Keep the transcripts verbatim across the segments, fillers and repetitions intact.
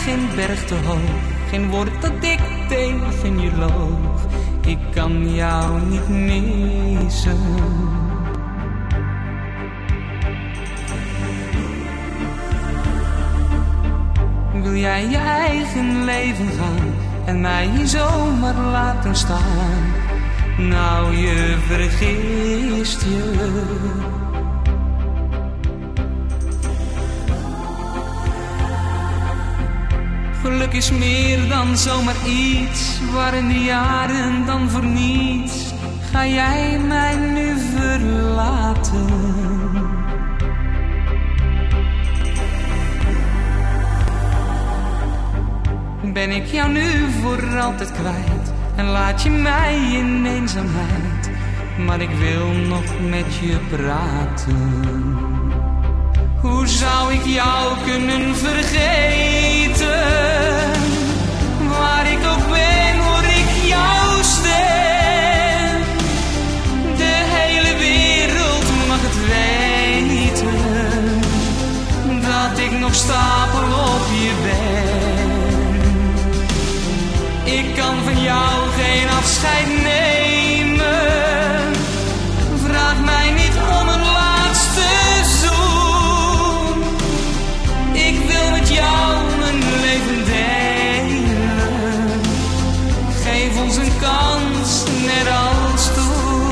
geen berg te hoog, geen woord dat ik tegen je loog. Ik kan jou niet missen. Wil jij je eigen leven gaan en mij hier zomaar laten staan? Nou, je vergist je. Geluk is meer dan zomaar iets, waren de jaren dan voor niets. Ga jij mij nu verlaten? Ben ik jou nu voor altijd kwijt en laat je mij in eenzaamheid? Maar ik wil nog met je praten. Hoe zou ik jou kunnen vergeten? Waar ik ook ben, hoor ik jouw stem. De hele wereld mag het weten dat ik nog stapel op je ben. Ik kan van jou geen afscheid nemen. Vraag mij niet om een laatste zoen. Ik wil met jou mijn leven delen. Geef ons een kans, net als toen.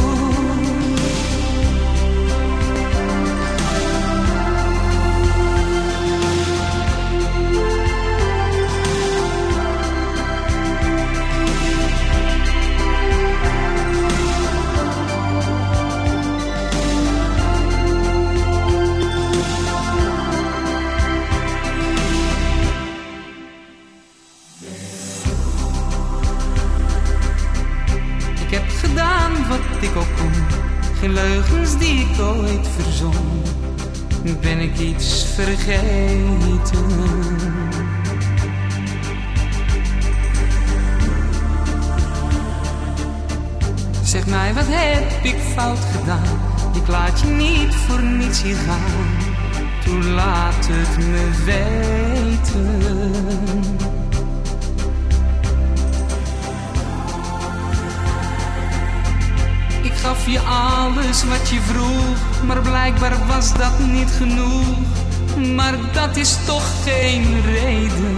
Ik heb gedaan wat ik ook kon, geen leugens die ik ooit verzon. Ben ik iets vergeten? Zeg mij, wat heb ik fout gedaan? Ik laat je niet voor niets hier gaan. Toe laat het me weten. Ik gaf je alles wat je vroeg, maar blijkbaar was dat niet genoeg. Maar dat is toch geen reden.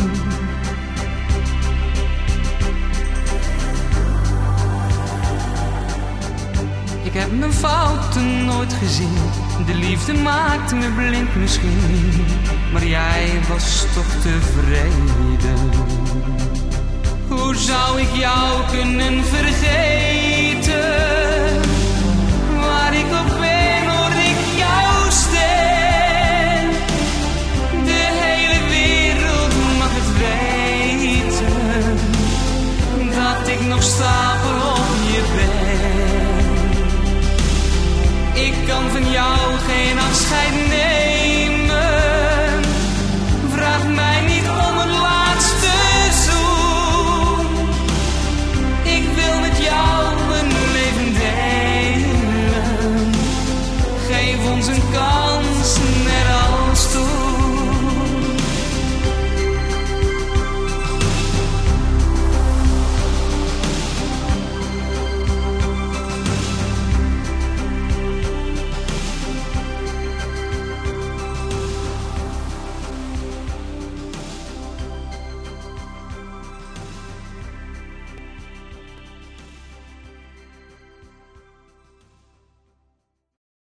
Ik heb mijn fouten nooit gezien, de liefde maakt me blind misschien. Maar jij was toch tevreden. Hoe zou ik jou kunnen vergeten? Waar ik op ben, hoor ik jouw stem. De hele wereld mag het weten dat ik nog stapel op je ben. Ik kan van jou geen afscheid nemen.